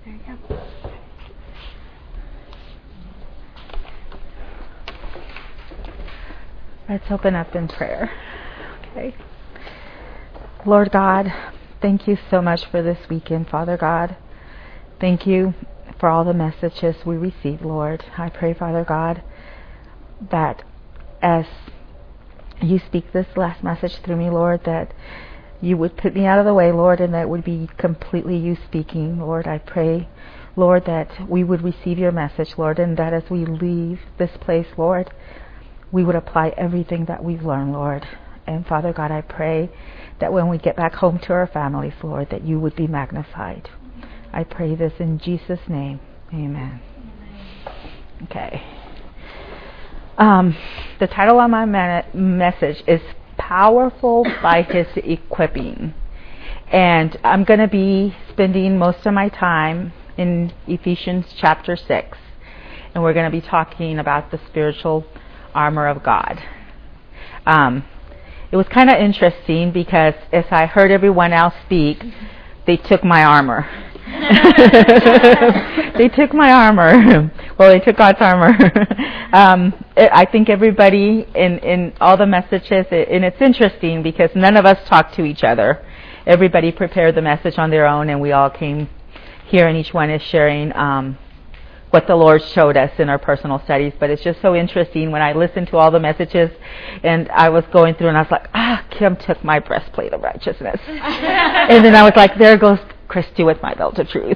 Let's open up in prayer. Okay. Lord God, thank you so much for this weekend, Father God. Thank you for all the messages we received, Lord. I pray, Father God, that as you speak this last message through me, Lord, that you would put me out of the way, Lord, and that it would be completely you speaking, Lord. I pray, Lord, that we would receive your message, Lord, and that as we leave this place, Lord, we would apply everything that we've learned, Lord. And Father God, I pray that when we get back home to our families, Lord, that you would be magnified. I pray this in Jesus' name. Amen. Okay. The title of my message is Powerful by His Equipping. And I'm going to be spending most of my time in Ephesians chapter 6. And we're going to be talking about the spiritual armor of God. It was kind of interesting because as I heard everyone else speak, they took my armor. They took my armor. Well, they took God's armor. I think everybody in all the messages, and it's interesting because none of us talked to each other. Everybody prepared the message on their own, and we all came here, and each one is sharing what the Lord showed us in our personal studies. But it's just so interesting when I listened to all the messages and I was going through and I was like, Kim took my breastplate of righteousness. And then I was like, there goes Christy with my belt of truth.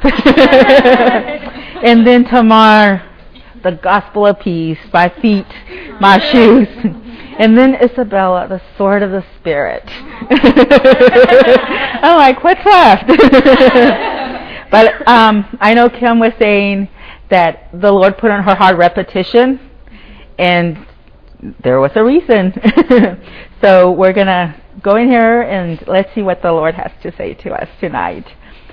And then Tamar, the gospel of peace, my feet, my shoes. And then Isabella, the sword of the Spirit. I'm like, what's left? But I know Kim was saying that the Lord put on her heart repetition, and there was a reason. So we're going to go in here and let's see what the Lord has to say to us tonight.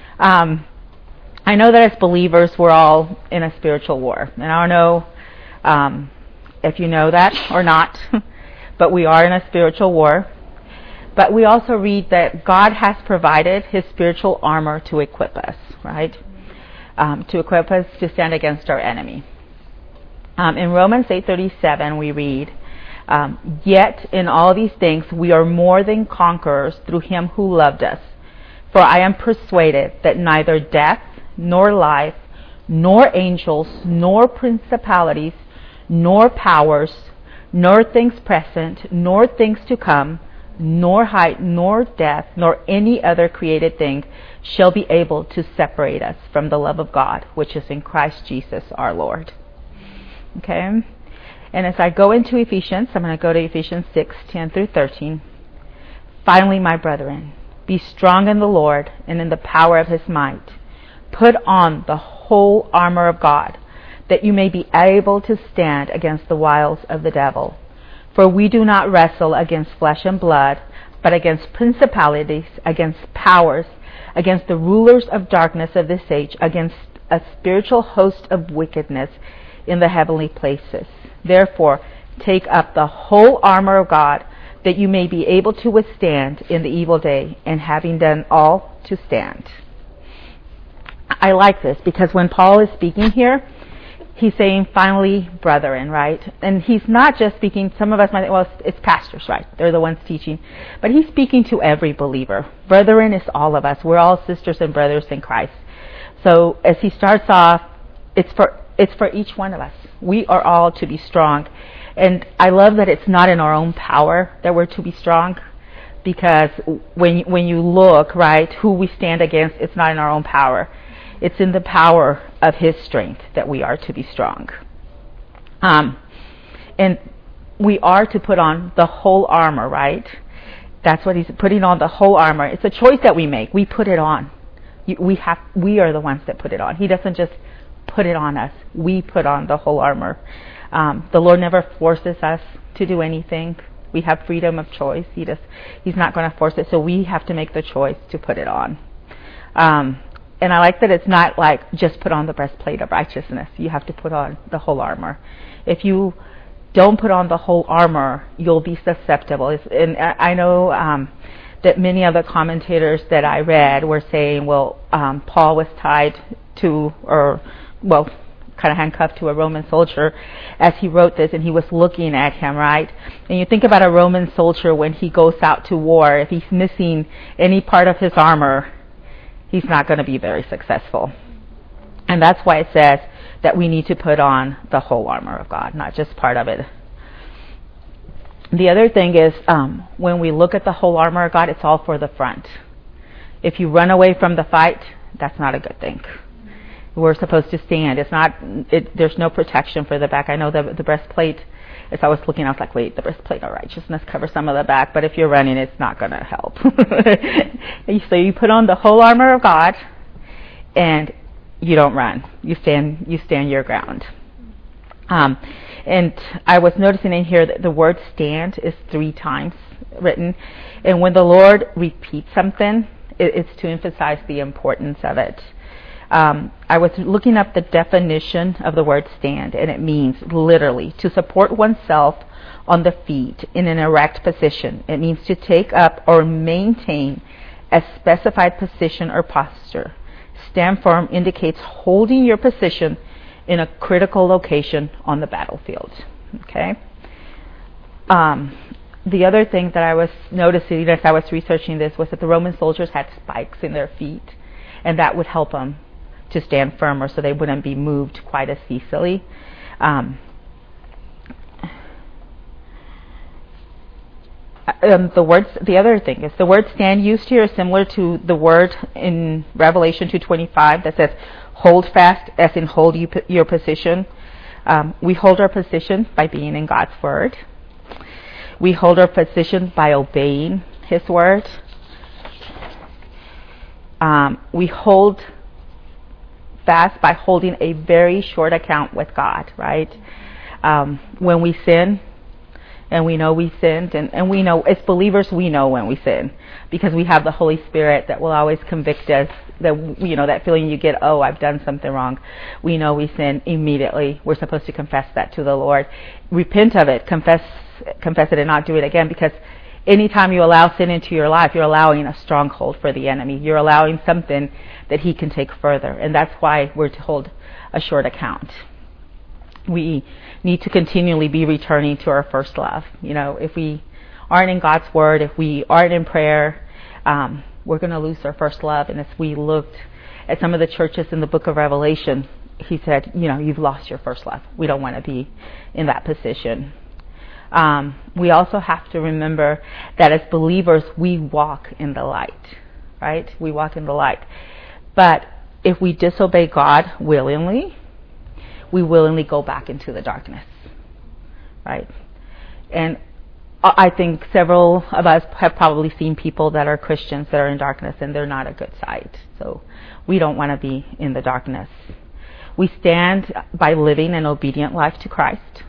I know that as believers we're all in a spiritual war, and I don't know if you know that or not, but we are in a spiritual war. But we also read that God has provided His spiritual armor to equip us, right? To equip us to stand against our enemy. In Romans 8:37 we read, yet in all these things we are more than conquerors through Him who loved us. For I am persuaded that neither death, nor life, nor angels, nor principalities, nor powers, nor things present, nor things to come, nor height, nor depth, nor any other created thing shall be able to separate us from the love of God, which is in Christ Jesus our Lord. Okay? And as I go into Ephesians, I'm going to go to Ephesians 6:10 through 13. Finally, my brethren, be strong in the Lord and in the power of His might. Put on the whole armor of God, that you may be able to stand against the wiles of the devil. For we do not wrestle against flesh and blood, but against principalities, against powers, against the rulers of darkness of this age, against a spiritual host of wickedness in the heavenly places. Therefore, take up the whole armor of God, that you may be able to withstand in the evil day, and having done all, to stand. I like this because when Paul is speaking here, he's saying, finally, brethren, right? And he's not just speaking, some of us might think, well, it's pastors, right? They're the ones teaching. But he's speaking to every believer. Brethren is all of us. We're all sisters and brothers in Christ. So as he starts off, it's for each one of us. We are all to be strong. And I love that it's not in our own power that we're to be strong. Because when you look, right, who we stand against, it's not in our own power. It's in the power of His strength that we are to be strong. And we are to put on the whole armor, right? That's what he's putting on, the whole armor. It's a choice that we make. We put it on. We are the ones that put it on. He doesn't just put it on us. We put on the whole armor. The Lord never forces us to do anything. We have freedom of choice. He's not going to force it, so we have to make the choice to put it on. And I like that it's not like just put on the breastplate of righteousness. You have to put on the whole armor. If you don't put on the whole armor, you'll be susceptible. And I know that many of the commentators that I read were saying, well, Paul was tied to, kind of handcuffed to a Roman soldier as he wrote this, and he was looking at him, right? And you think about a Roman soldier when he goes out to war, if he's missing any part of his armor, he's not going to be very successful. And that's why it says that we need to put on the whole armor of God, not just part of it. The other thing is, when we look at the whole armor of God, it's all for the front. If you run away from the fight, that's not a good thing. We're supposed to stand. There's no protection for the back. I know the breastplate, as I was looking, I was like, wait, the breastplate of righteousness covers some of the back, but if you're running, it's not going to help. So you put on the whole armor of God, and you don't run. You stand your ground. And I was noticing in here that the word stand is 3 times written. And when the Lord repeats something, it's to emphasize the importance of it. I was looking up the definition of the word stand, and it means literally to support oneself on the feet in an erect position. It means to take up or maintain a specified position or posture. Stand firm indicates holding your position in a critical location on the battlefield. Okay. The other thing that I was noticing as I was researching this was that the Roman soldiers had spikes in their feet, and that would help them to stand firmer so they wouldn't be moved quite as easily. The other thing is the word stand used here is similar to the word in Revelation 2:25 that says hold fast, as in hold your position. We hold our position by being in God's word. We hold our position by obeying His word. We hold fast by holding a very short account with God, right? When we sin, and we know we sinned, and we know, as believers, we know when we sin, because we have the Holy Spirit that will always convict us, that feeling you get, oh, I've done something wrong. We know we sin immediately. We're supposed to confess that to the Lord. Repent of it, confess it, and not do it again, because anytime you allow sin into your life, you're allowing a stronghold for the enemy. You're allowing something that he can take further, and that's why we're to hold a short account. We need to continually be returning to our first love. If we aren't in God's word, if we aren't in prayer, we're going to lose our first love. And as we looked at some of the churches in the book of Revelation, he said, you've lost your first love. We don't want to be in that position. We also have to remember that as believers, we walk in the light, right? We walk in the light. But if we disobey God willingly, we willingly go back into the darkness, right? And I think several of us have probably seen people that are Christians that are in darkness, and they're not a good sight. So we don't want to be in the darkness. We stand by living an obedient life to Christ.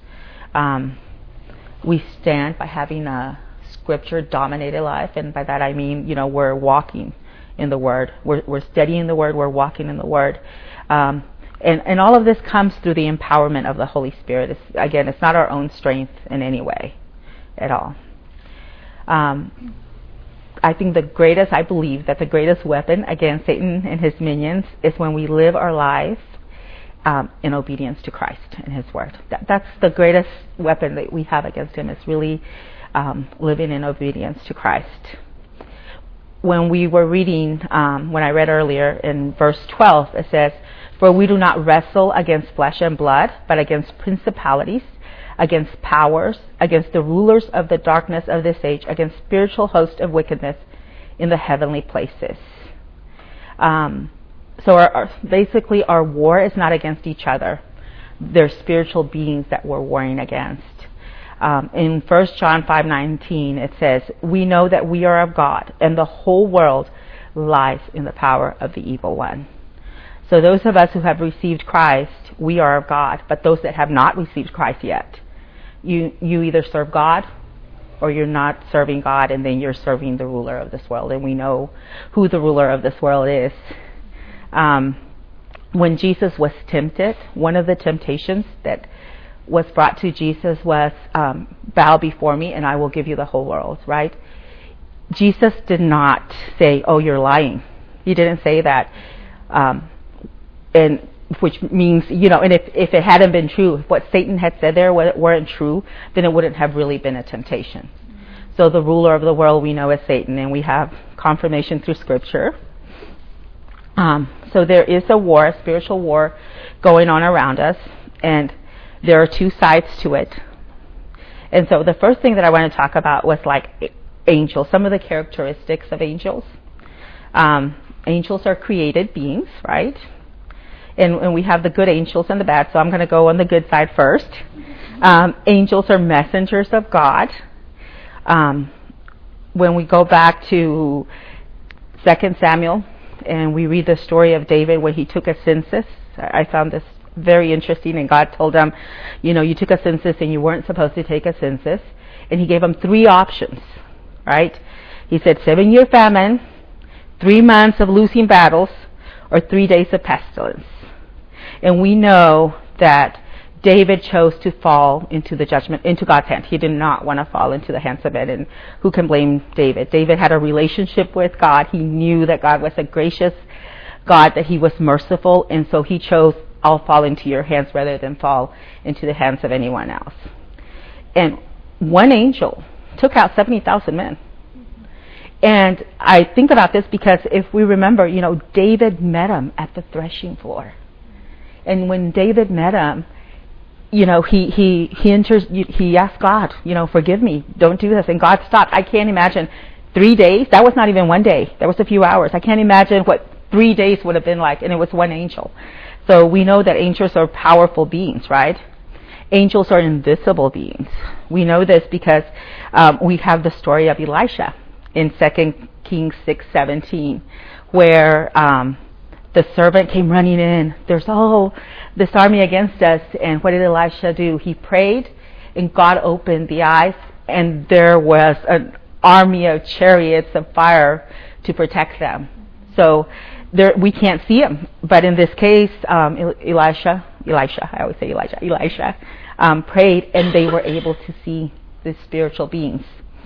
We stand by having a Scripture-dominated life, and by that I mean, we're walking in the Word. We're studying the Word. We're walking in the Word. And all of this comes through the empowerment of the Holy Spirit. It's not our own strength in any way at all. I believe that the greatest weapon against Satan and his minions is when we live our life in obedience to Christ and His Word. That's the greatest weapon that we have against him, is really living in obedience to Christ. When we were reading, when I read earlier in verse 12, it says, "For we do not wrestle against flesh and blood, but against principalities, against powers, against the rulers of the darkness of this age, against spiritual hosts of wickedness in the heavenly places." So basically our war is not against each other. They're spiritual beings that we're warring against. In 1 John 5:19 it says, "We know that we are of God, and the whole world lies in the power of the evil one." So those of us who have received Christ, we are of God. But those that have not received Christ yet, you either serve God or you're not serving God, and then you're serving the ruler of this world. And we know who the ruler of this world is. When Jesus was tempted, one of the temptations that was brought to Jesus was, bow before me and I will give you the whole world, right? Jesus did not say, oh, you're lying. He didn't say that. and which means, and if it hadn't been true, if what Satan had said there weren't true, then it wouldn't have really been a temptation. So the ruler of the world we know as Satan, and we have confirmation through Scripture. So there is a war, a spiritual war going on around us, and there are two sides to it. And so the first thing that I want to talk about was like angels, some of the characteristics of angels. Angels are created beings, right? And we have the good angels and the bad, so I'm going to go on the good side first. Angels are messengers of God. When we go back to 2 Samuel and we read the story of David when he took a census, I found this very interesting, and God told him, you took a census and you weren't supposed to take a census, and he gave him 3 options, right? He said 7-year famine, 3 months of losing battles, or 3 days of pestilence. And we know that David chose to fall into the judgment, into God's hand. He did not want to fall into the hands of it. And who can blame David? David had a relationship with God. He knew that God was a gracious God, that he was merciful. And so he chose, I'll fall into your hands rather than fall into the hands of anyone else. And one angel took out 70,000 men. And I think about this because if we remember, David met him at the threshing floor. And when David met him, he asked God, forgive me, don't do this. And God stopped. I can't imagine 3 days. That was not even 1 day. That was a few hours. I can't imagine what 3 days would have been like. And it was one angel. So we know that angels are powerful beings, right? Angels are invisible beings. We know this because we have the story of Elisha in 2 Kings 6:17, where the servant came running in. There's all this army against us. And what did Elisha do? He prayed, and God opened the eyes, and there was an army of chariots of fire to protect them. So we can't see him. But in this case, Elisha prayed, and they were able to see the spiritual beings.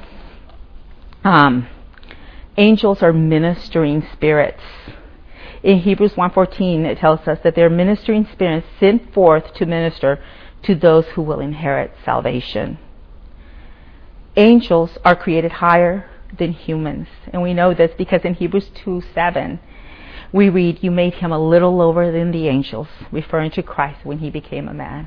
Angels are ministering spirits. In Hebrews 1:14, it tells us that they're ministering spirits sent forth to minister to those who will inherit salvation. Angels are created higher than humans. And we know this because in Hebrews 2:7, we read, you made him a little lower than the angels, referring to Christ when he became a man.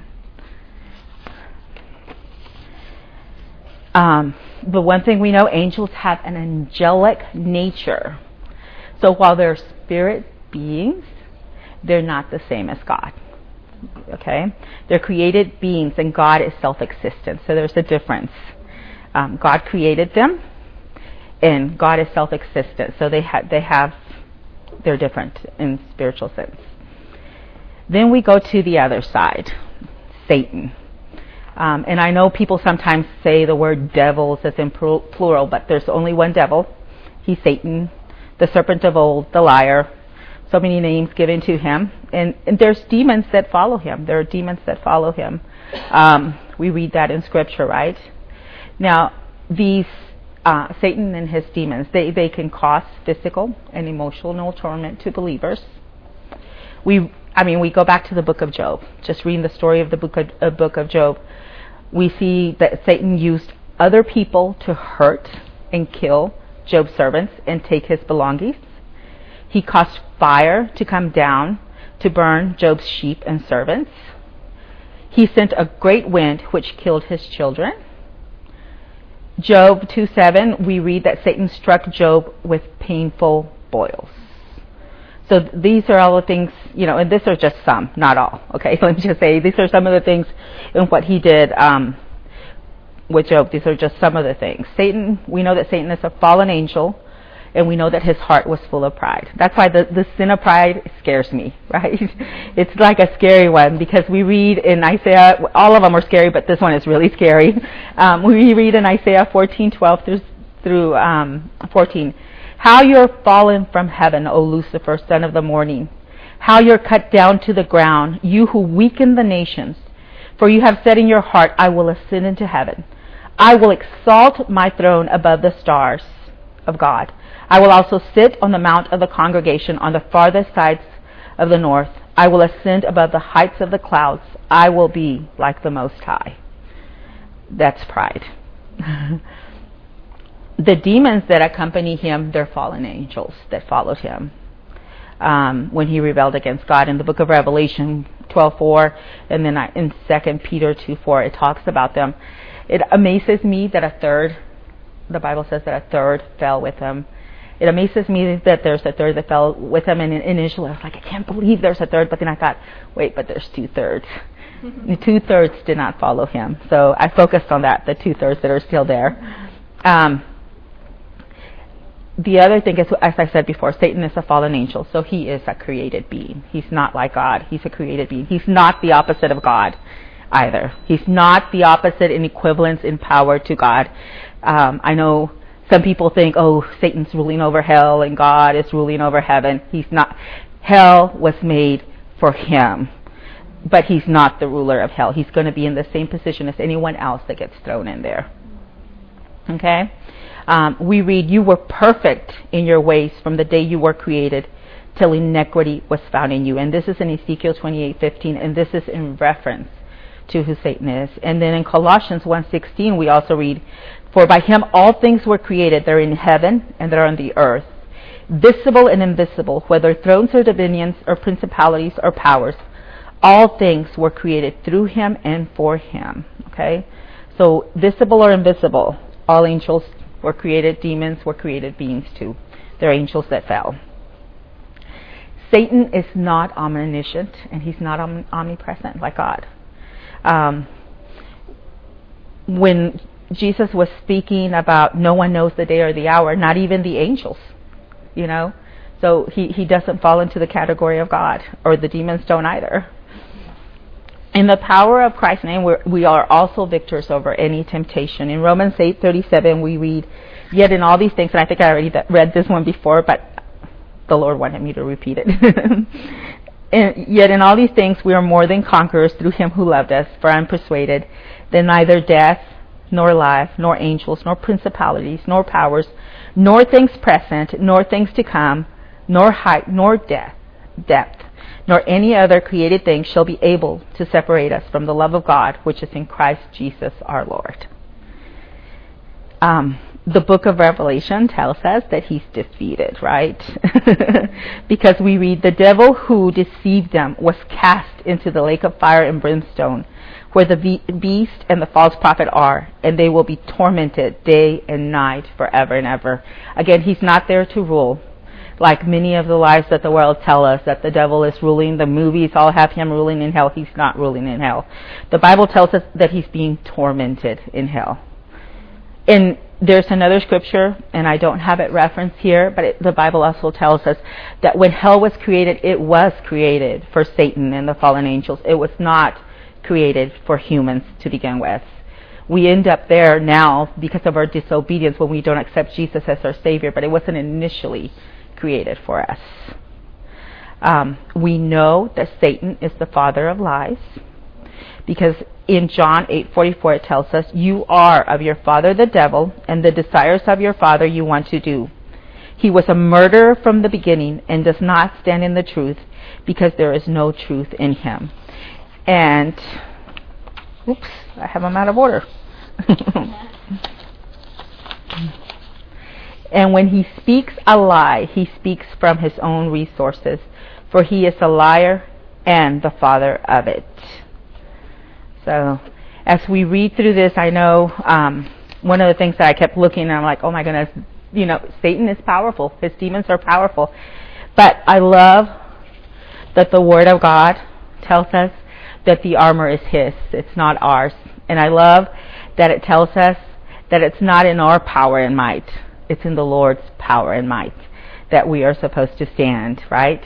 But one thing we know, angels have an angelic nature. So while they're spirit beings, they're not the same as God. Okay? They're created beings, and God is self-existent. So there's a difference. God created them, and God is self-existent. So they're different in spiritual sense. Then we go to the other side, Satan. And I know people sometimes say the word devils as in plural, but there's only one devil. He's Satan, the serpent of old, the liar. So many names given to him. And there's demons that follow him. There are demons that follow him. We read that in Scripture, right? Now, these Satan and his demons, they can cause physical and emotional torment to believers. We go back to the book of Job. Just reading the story of the book of Job, we see that Satan used other people to hurt and kill Job's servants and take his belongings. He caused fire to come down to burn Job's sheep and servants. He sent a great wind which killed his children. Job 2:7, we read that Satan struck Job with painful boils. So these are all the things, and these are just some, not all. Okay, let me just say, these are some of the things in what he did with Job. These are just some of the things. Satan, we know that Satan is a fallen angel, and we know that his heart was full of pride. That's why the sin of pride scares me, right? It's like a scary one, because we read in Isaiah, all of them are scary, but this one is really scary. We read in Isaiah 14:12 through 14, how you're fallen from heaven, O Lucifer, son of the morning. How you're cut down to the ground, you who weaken the nations. For you have said in your heart, I will ascend into heaven. I will exalt my throne above the stars of God. I will also sit on the mount of the congregation on the farthest sides of the north. I will ascend above the heights of the clouds. I will be like the Most High. That's pride. The demons that accompany him, they're fallen angels that followed him when he rebelled against God. In the book of Revelation 12:4, and then in 2 Peter 2:4, it talks about them. It amazes me that the Bible says that a third fell with him. It amazes me that there's a third that fell with him, and initially I was like, I can't believe there's a third, but then I thought, wait, but there's 2/3. The 2/3 did not follow him. So I focused on that, the 2/3 that are still there. The other thing is, as I said before, Satan is a fallen angel, so he is a created being. He's not like God. He's a created being. He's not the opposite of God either. He's not the opposite in equivalence in power to God. I know some people think, oh, Satan's ruling over hell and God is ruling over heaven. He's not. Hell was made for him, but he's not the ruler of hell. He's going to be in the same position as anyone else that gets thrown in there. Okay? We read, you were perfect in your ways from the day you were created till iniquity was found in you. And this is in Ezekiel 28:15, and this is in reference to who Satan is. And then in Colossians 1:16, we also read, for by him all things were created, they're in heaven and they're on the earth, visible and invisible, whether thrones or dominions or principalities or powers. All things were created through him and for him. Okay? So visible or invisible, all angels were created, demons were created beings too. They're angels that fell. Satan is not omniscient, and he's not omnipresent like God. When Jesus was speaking about no one knows the day or the hour, not even the angels, so he doesn't fall into the category of God, or the demons don't either. In the power of Christ's name, we are also victors over any temptation. In Romans 8:37, we read, yet in all these things, and I think I already read this one before, but the Lord wanted me to repeat it. And yet in all these things, we are more than conquerors through him who loved us. For I am persuaded that neither death, nor life, nor angels, nor principalities, nor powers, nor things present, nor things to come, nor height, nor depth, nor any other created thing shall be able to separate us from the love of God, which is in Christ Jesus our Lord. The book of Revelation tells us that he's defeated, right? Because we read, the devil who deceived them was cast into the lake of fire and brimstone, where the beast and the false prophet are, and they will be tormented day and night forever and ever. Again, he's not there to rule. Like many of the lies that the world tell us, that the devil is ruling, the movies all have him ruling in hell. He's not ruling in hell. The Bible tells us that he's being tormented in hell. And there's another scripture, and I don't have it referenced here, but the Bible also tells us that when hell was created, it was created for Satan and the fallen angels. It was not created for humans to begin with. We end up there now because of our disobedience when we don't accept Jesus as our Savior, but it wasn't initially created for us. We know that Satan is the father of lies, because in John 8:44 it tells us, you are of your father the devil, and the desires of your father you want to do. He was a murderer from the beginning and does not stand in the truth, because there is no truth in him. And oops, I have them out of order. And when he speaks a lie, he speaks from his own resources, for he is a liar and the father of it. So as we read through this, I know one of the things that I kept looking and I'm like, oh my goodness, Satan is powerful. His demons are powerful. But I love that the Word of God tells us that the armor is his. It's not ours. And I love that it tells us that it's not in our power and might. It's in the Lord's power and might that we are supposed to stand, right?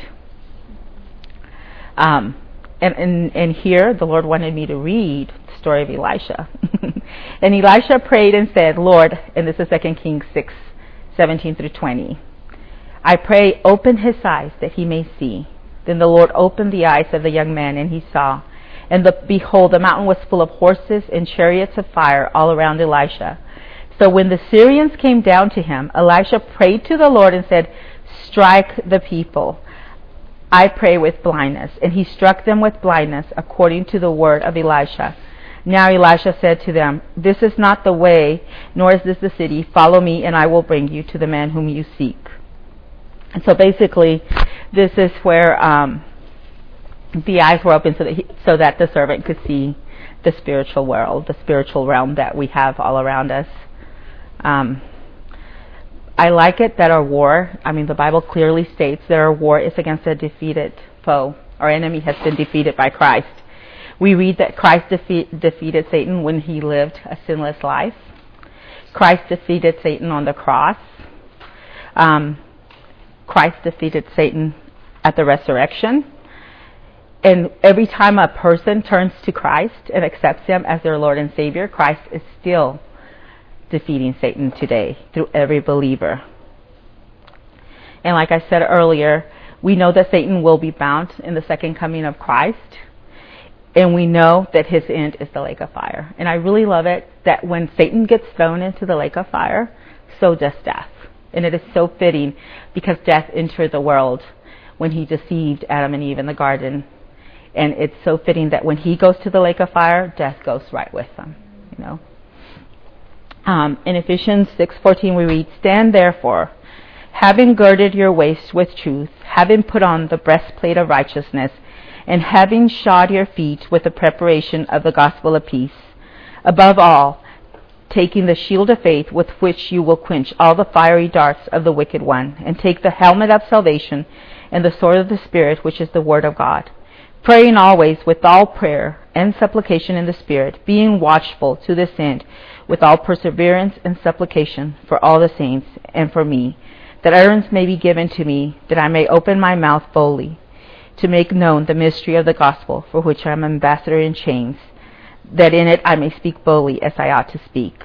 And here the Lord wanted me to read the story of Elisha. And Elisha prayed and said, Lord, and this is 2 Kings 6:17-20, I pray, open his eyes that he may see. Then the Lord opened the eyes of the young man, and he saw. And behold, the mountain was full of horses and chariots of fire all around Elisha. So when the Syrians came down to him, Elisha prayed to the Lord and said, strike the people. I pray with blindness. And he struck them with blindness according to the word of Elisha. Now Elisha said to them, this is not the way, nor is this the city. Follow me, and I will bring you to the man whom you seek. And so basically, this is where the eyes were open so that the servant could see the spiritual world, the spiritual realm that we have all around us. I like it that the Bible clearly states that our war is against a defeated foe. Our enemy has been defeated by Christ. We read that Christ defeated Satan when he lived a sinless life. Christ defeated Satan on the cross. Christ defeated Satan at the resurrection. And every time a person turns to Christ and accepts him as their Lord and Savior, Christ is still defeating Satan today through every believer. And like I said earlier, we know that Satan will be bound in the second coming of Christ. And we know that his end is the lake of fire. And I really love it that when Satan gets thrown into the lake of fire, so does death. And it is so fitting because death entered the world when he deceived Adam and Eve in the garden. And it's so fitting that when he goes to the lake of fire, death goes right with him. In Ephesians 6:14 we read, stand therefore, having girded your waist with truth, having put on the breastplate of righteousness, and having shod your feet with the preparation of the gospel of peace. Above all, taking the shield of faith with which you will quench all the fiery darts of the wicked one, and take the helmet of salvation and the sword of the Spirit, which is the word of God. Praying always with all prayer and supplication in the Spirit, being watchful to this end, with all perseverance and supplication for all the saints and for me, that utterance may be given to me, that I may open my mouth boldly, to make known the mystery of the gospel, for which I am ambassador in chains, that in it I may speak boldly as I ought to speak.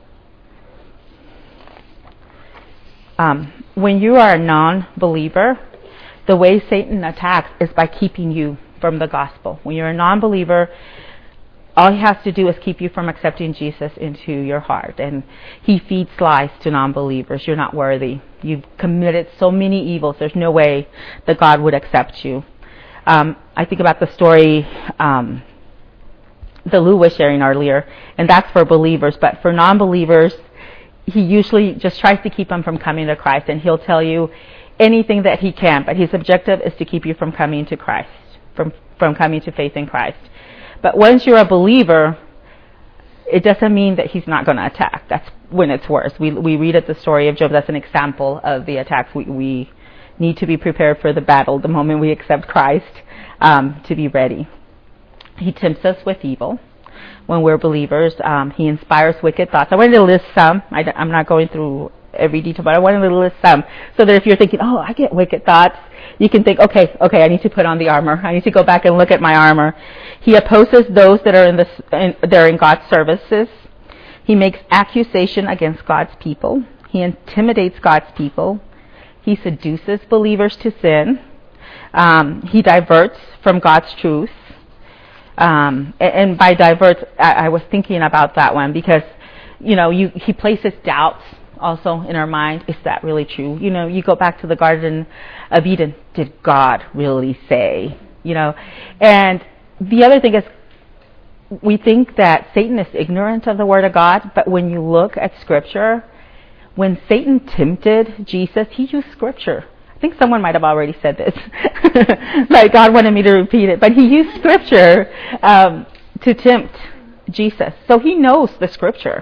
When you are a non-believer, the way Satan attacks is by keeping you from the gospel. When you're a non-believer, all he has to do is keep you from accepting Jesus into your heart. And he feeds lies to non-believers. You're not worthy. You've committed so many evils. There's no way that God would accept you. I think about the story that Lou was sharing earlier, and that's for believers. But for non-believers, he usually just tries to keep them from coming to Christ, and he'll tell you anything that he can. But his objective is to keep you from coming to Christ, from coming to faith in Christ. But once you're a believer, it doesn't mean that he's not going to attack. That's when it's worse. We read at the story of Job. That's an example of the attacks. We need to be prepared for the battle the moment we accept Christ, to be ready. He tempts us with evil when we're believers. He inspires wicked thoughts. I wanted to list some. I'm not going through every detail, but I wanted to list some so that if you're thinking, oh, I get wicked thoughts, you can think, okay, I need to put on the armor. I need to go back and look at my armor. He opposes those that are in God's services. He makes accusation against God's people. He intimidates God's people. He seduces believers to sin. He diverts from God's truth. And by diverts, I was thinking about that one because, he places doubts also in our mind. Is that really true? You go back to the Garden of Eden. Did God really say? And the other thing is, we think that Satan is ignorant of the Word of God, but when you look at Scripture, when Satan tempted Jesus, he used Scripture. I think someone might have already said this. Like God wanted me to repeat it, but he used Scripture to tempt Jesus. So he knows the Scripture.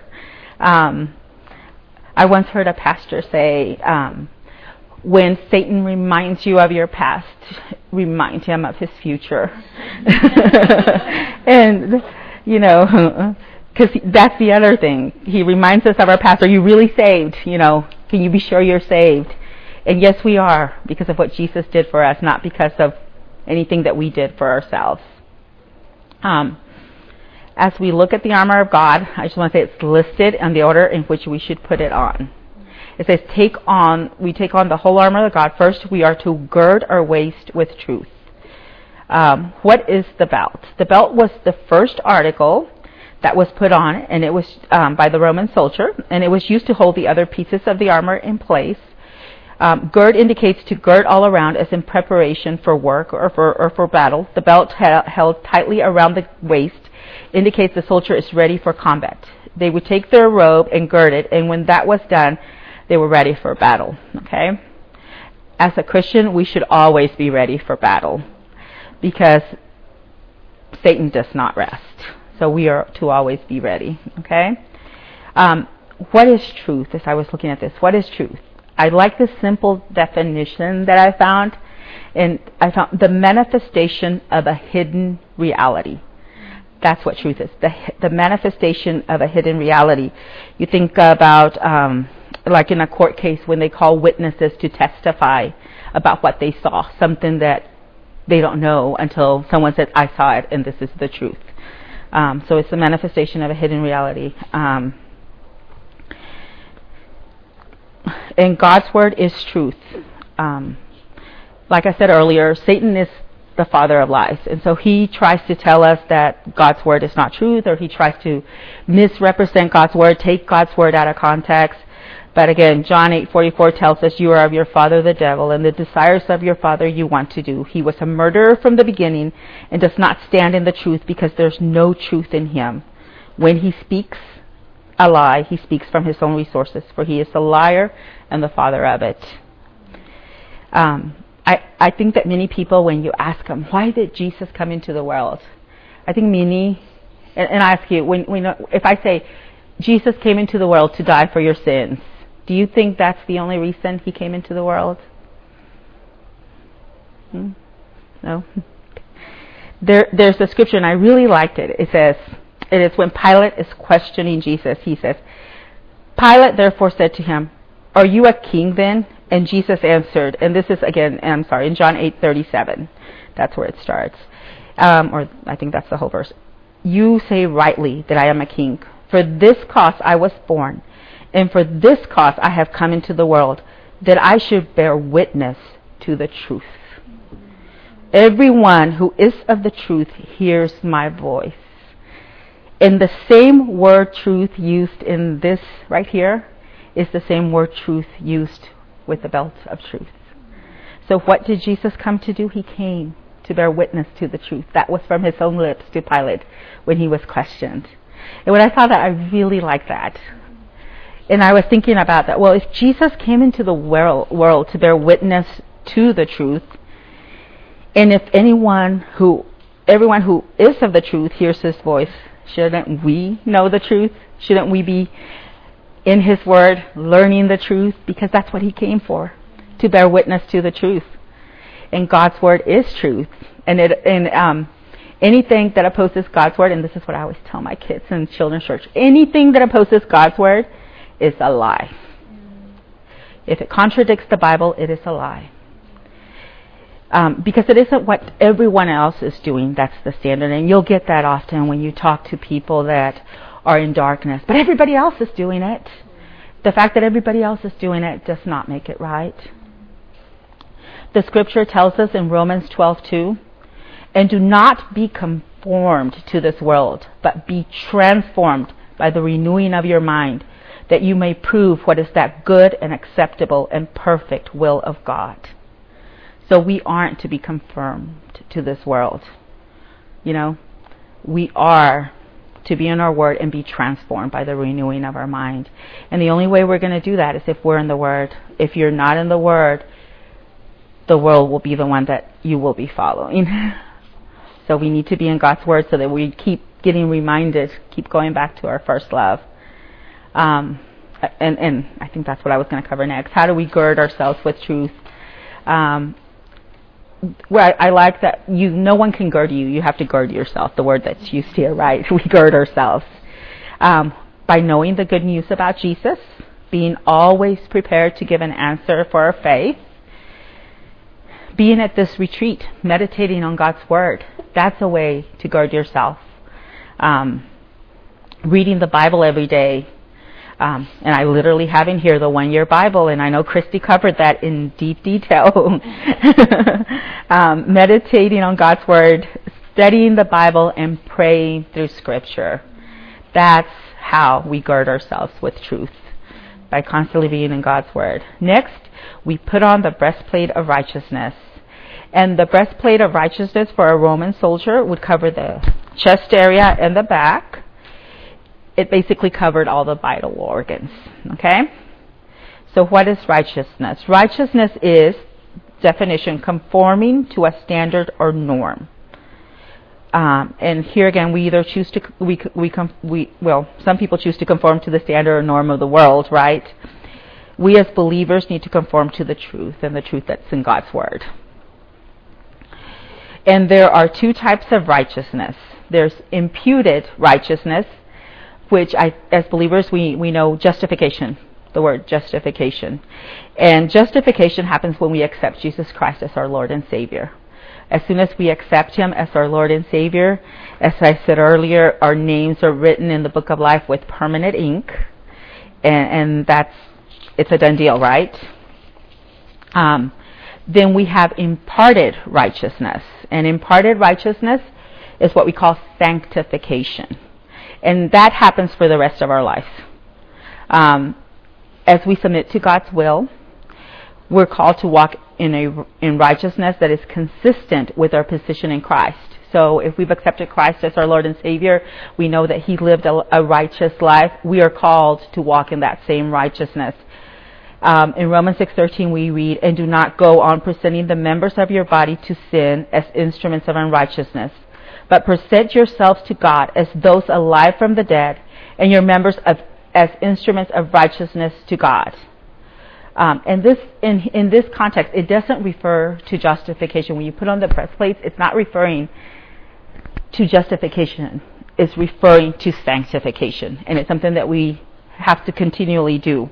I once heard a pastor say, when Satan reminds you of your past, remind him of his future. And, because that's the other thing. He reminds us of our past. Are you really saved? Can you be sure you're saved? And yes, we are, because of what Jesus did for us, not because of anything that we did for ourselves. As we look at the armor of God, I just want to say it's listed in the order in which we should put it on. It says, we take on the whole armor of God. First, we are to gird our waist with truth. What is the belt? The belt was the first article that was put on, and it was by the Roman soldier, and it was used to hold the other pieces of the armor in place. Gird indicates to gird all around, as in preparation for work or for battle. The belt held tightly around the waist indicates the soldier is ready for combat. They would take their robe and gird it, and when that was done, they were ready for battle. Okay? As a Christian, we should always be ready for battle, because Satan does not rest. So we are to always be ready. Okay? What is truth? As I was looking at this, what is truth? I like the simple definition that I found, and I found the manifestation of a hidden reality. That's what truth is, the manifestation of a hidden reality. You think about, like in a court case, when they call witnesses to testify about what they saw, something that they don't know until someone says, I saw it, and this is the truth. So it's the manifestation of a hidden reality. And God's word is truth. Like I said earlier, Satan is the father of lies. And so he tries to tell us that God's word is not truth, or he tries to misrepresent God's word, take God's word out of context. But again, John 8:44 tells us, you are of your father the devil, and the desires of your father you want to do. He was a murderer from the beginning and does not stand in the truth, because there's no truth in him. When he speaks a lie, he speaks from his own resources, for he is a liar and the father of it. I think that many people, when you ask them, why did Jesus come into the world? I think many, and I ask you, if I say, Jesus came into the world to die for your sins, do you think that's the only reason he came into the world? No? There's a scripture, and I really liked it. It says, it is when Pilate is questioning Jesus. He says, Pilate therefore said to him, are you a king then? And Jesus answered, and this is again, in John 8:37. That's where it starts. Or I think that's the whole verse. You say rightly that I am a king. For this cause I was born, and for this cause I have come into the world, that I should bear witness to the truth. Everyone who is of the truth hears my voice. And the same word truth used in this right here is the same word truth used with the belt of truth. So what did Jesus come to do? He came to bear witness to the truth. That was from his own lips to Pilate when he was questioned. And when I saw that, I really liked that. And I was thinking about that. Well, if Jesus came into the world to bear witness to the truth, and if everyone who is of the truth hears his voice, shouldn't we know the truth? Shouldn't we be in his word learning the truth? Because that's what he came for, to bear witness to the truth. And God's word is truth. And anything that opposes God's word, and this is what I always tell my kids in children's church, anything that opposes God's word is a lie. If it contradicts the Bible, it is a lie. Because it isn't what everyone else is doing that's the standard. And you'll get that often when you talk to people that are in darkness. But everybody else is doing it. The fact that everybody else is doing it does not make it right. The scripture tells us in Romans 12:2, and do not be conformed to this world, but be transformed by the renewing of your mind, that you may prove what is that good and acceptable and perfect will of God. So we aren't to be conformed to this world. We are to be in our word and be transformed by the renewing of our mind. And the only way we're going to do that is if we're in the word. If you're not in the word, the world will be the one that you will be following. So we need to be in God's word so that we keep getting reminded, keep going back to our first love. And I think that's what I was going to cover next. How do we gird ourselves with truth? I like that no one can gird you. You have to gird yourself. The word that's used here, right? We gird ourselves. By knowing the good news about Jesus, being always prepared to give an answer for our faith, being at this retreat, meditating on God's word, that's a way to gird yourself. Reading the Bible every day. And I literally have in here the 1-year Bible, and I know Christy covered that in deep detail. Meditating on God's word, studying the Bible, and praying through scripture. That's how we gird ourselves with truth. by constantly being in God's Word. Next, we put on the breastplate of righteousness. And the breastplate of righteousness for a Roman soldier would cover the chest area and the back. It basically covered all the vital organs. Okay? So what is righteousness? Righteousness is, definition, conforming to a standard or norm. And here again, we either choose to, some people choose to conform to the standard or norm of the world, right? We as believers need to conform to the truth, and the truth that's in God's Word. And there are two types of righteousness. There's imputed righteousness, which as believers, we know justification, the word justification. And justification happens when we accept Jesus Christ as our Lord and Savior. As soon as we accept Him as our Lord and Savior, as I said earlier, our names are written in the book of life with permanent ink. And it's a done deal, right? Then we have imparted righteousness. And imparted righteousness is what we call sanctification. And that happens for the rest of our life. As we submit to God's will, we're called to walk in righteousness that is consistent with our position in Christ. So if we've accepted Christ as our Lord and Savior, we know that He lived a righteous life. We are called to walk in that same righteousness. In Romans 6:13 we read, "And do not go on presenting the members of your body to sin as instruments of unrighteousness, but present yourselves to God as those alive from the dead, and your members as instruments of righteousness to God." And this, in this context, it doesn't refer to justification. When you put on the breastplate, it's not referring to justification. It's referring to sanctification, and it's something that we have to continually do.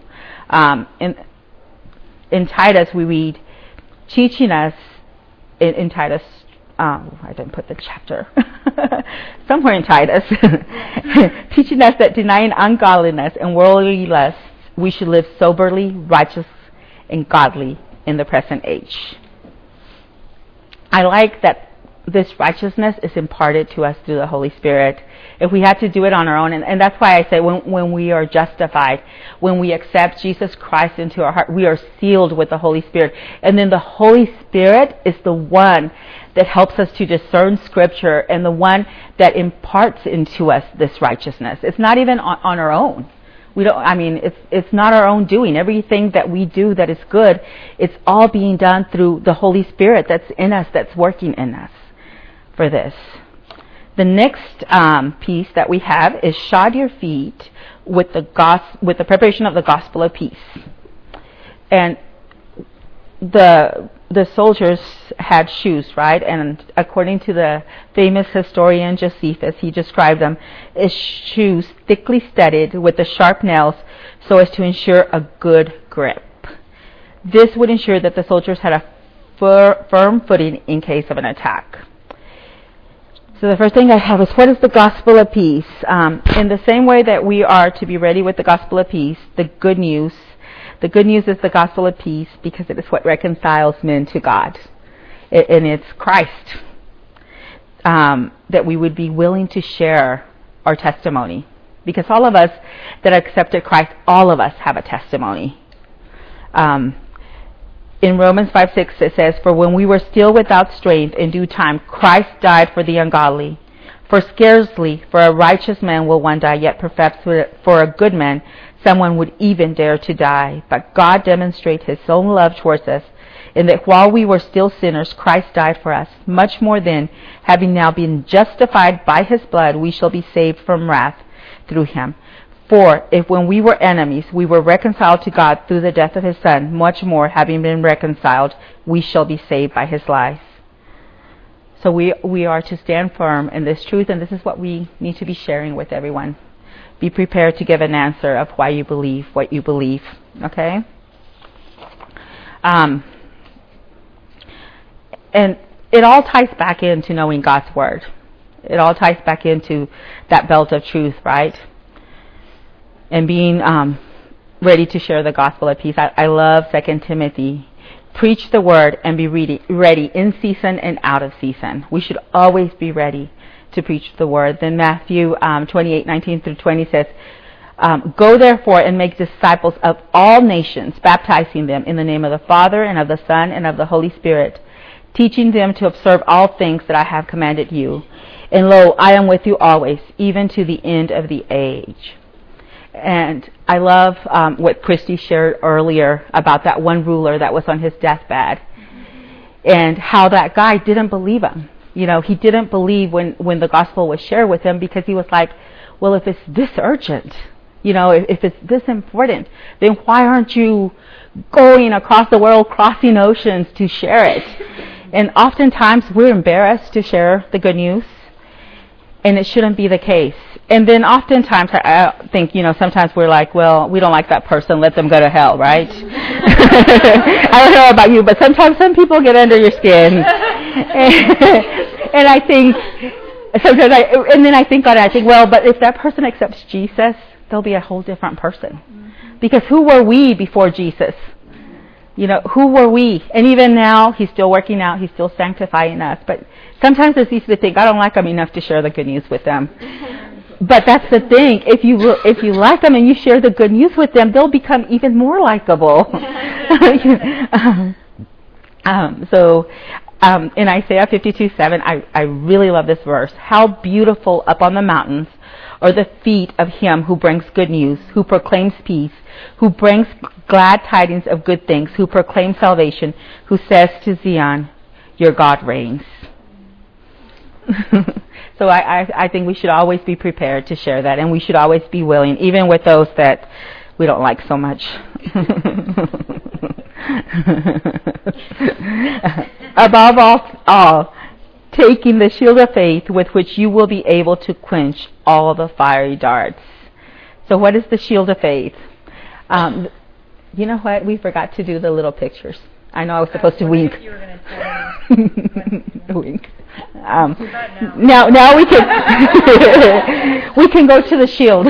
In Titus, we read, teaching us, in Titus, I didn't put the chapter, somewhere in Titus, teaching us that denying ungodliness and worldly lusts, we should live soberly, righteous, and godly in the present age. I like that this righteousness is imparted to us through the Holy Spirit. If we had to do it on our own, and that's why I say when we are justified, when we accept Jesus Christ into our heart, we are sealed with the Holy Spirit. And then the Holy Spirit is the one that helps us to discern Scripture and the one that imparts into us this righteousness. It's not even on our own. It's not our own doing. Everything that we do that is good, it's all being done through the Holy Spirit that's in us, that's working in us for this. The next piece that we have is shod your feet with the preparation of the gospel of peace. And the soldiers had shoes, right? And according to the famous historian Josephus, he described them as shoes thickly studded with the sharp nails so as to ensure a good grip. This would ensure that the soldiers had a firm footing in case of an attack. So the first thing I have is, what is the gospel of peace? In the same way that we are to be ready with the gospel of peace, the good news is the gospel of peace because it is what reconciles men to God. And it's Christ. That we would be willing to share our testimony. Because all of us that accepted Christ, all of us have a testimony. In Romans 5:6 it says, "For when we were still without strength, in due time Christ died for the ungodly. For scarcely for a righteous man will one die, yet perhaps for a good man someone would even dare to die. But God demonstrates His own love towards us, in that while we were still sinners, Christ died for us. Much more then, having now been justified by His blood, we shall be saved from wrath through Him. For if when we were enemies, we were reconciled to God through the death of His Son, much more, having been reconciled, we shall be saved by His life." So we are to stand firm in this truth, and this is what we need to be sharing with everyone. Be prepared to give an answer of why you believe what you believe. Okay? And it all ties back into knowing God's Word. It all ties back into that belt of truth, right? And being ready to share the gospel of peace. I love 2 Timothy. Preach the word and be ready in season and out of season. We should always be ready to preach the word. Then Matthew 28:19-20 says, Go therefore and make disciples of all nations, baptizing them in the name of the Father and of the Son and of the Holy Spirit, teaching them to observe all things that I have commanded you. And lo, I am with you always, even to the end of the age. And I love what Christy shared earlier about that one ruler that was on his deathbed, and how that guy didn't believe him. You know, he didn't believe when the gospel was shared with him, because he was like, well, if it's this urgent, you know, if it's this important, then why aren't you going across the world, crossing oceans to share it? And oftentimes we're embarrassed to share the good news, and it shouldn't be the case. And then oftentimes I think, you know, sometimes we're like, well, we don't like that person, let them go to hell, right? I don't know about you, but sometimes some people get under your skin. And I think, sometimes and then I think on it, I think, well, but if that person accepts Jesus, they'll be a whole different person. Because who were we before Jesus? You know, who were we? And even now, he's still working out, he's still sanctifying us. But sometimes it's easy to think, I don't like them enough to share the good news with them. But that's the thing. If you like them and you share the good news with them, they'll become even more likable. So in Isaiah 52:7, I really love this verse. How beautiful up on the mountains are the feet of him who brings good news, who proclaims peace, who brings glad tidings of good things, who proclaims salvation, who says to Zion, your God reigns. So I think we should always be prepared to share that, and we should always be willing, even with those that we don't like so much. Above all, taking the shield of faith with which you will be able to quench all the fiery darts. So what is the shield of faith? You know what? We forgot to do the little pictures. I know I was supposed to wink. You were going to tell me. Wink. Now we can we can go to the shield.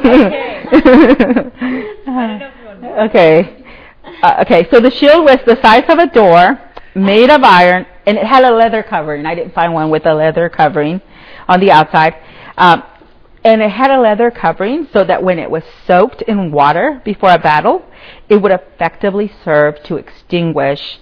Okay. So the shield was the size of a door, made of iron, and it had a leather covering. I didn't find one with a leather covering on the outside. And it had a leather covering so that when it was soaked in water before a battle, it would effectively serve to extinguish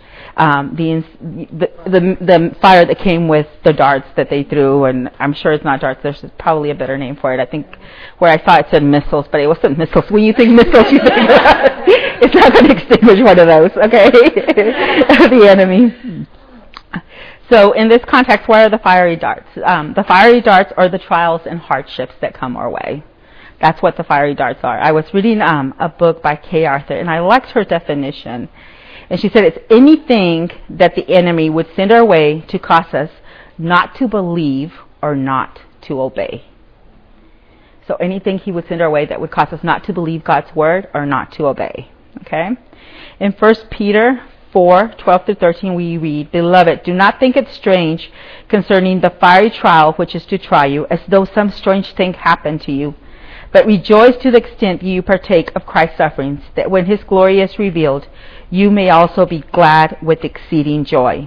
the fire that came with the darts that they threw. And I'm sure it's not darts. There's probably a better name for it. I think where I saw it said missiles, but it wasn't missiles. When you think missiles, you think it's not going to extinguish one of those, okay? The enemy. So in this context, what are the fiery darts? The fiery darts are the trials and hardships that come our way. That's what the fiery darts are. I was reading a book by Kay Arthur, and I liked her definition. And she said it's anything that the enemy would send our way to cause us not to believe or not to obey. So anything he would send our way that would cause us not to believe God's word or not to obey. Okay? In 1 Peter 4:12-13 we read, Beloved, do not think it strange concerning the fiery trial which is to try you, as though some strange thing happened to you. But rejoice to the extent you partake of Christ's sufferings, that when his glory is revealed, you may also be glad with exceeding joy.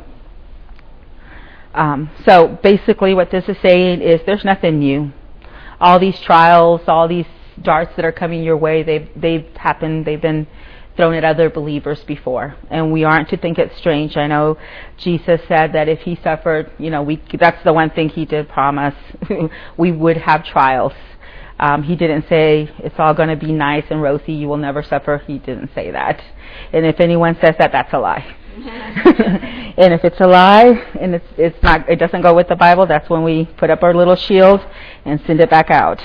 So basically what this is saying is there's nothing new. All these trials, all these darts that are coming your way, they've happened, they've been thrown at other believers before, and we aren't to think it strange. I know Jesus said that if he suffered, that's the one thing he did promise, we would have trials. He didn't say it's all going to be nice and rosy, you will never suffer. He didn't say that. And if anyone says that, that's a lie. And if it's a lie and it doesn't go with the Bible, that's when we put up our little shield and send it back out.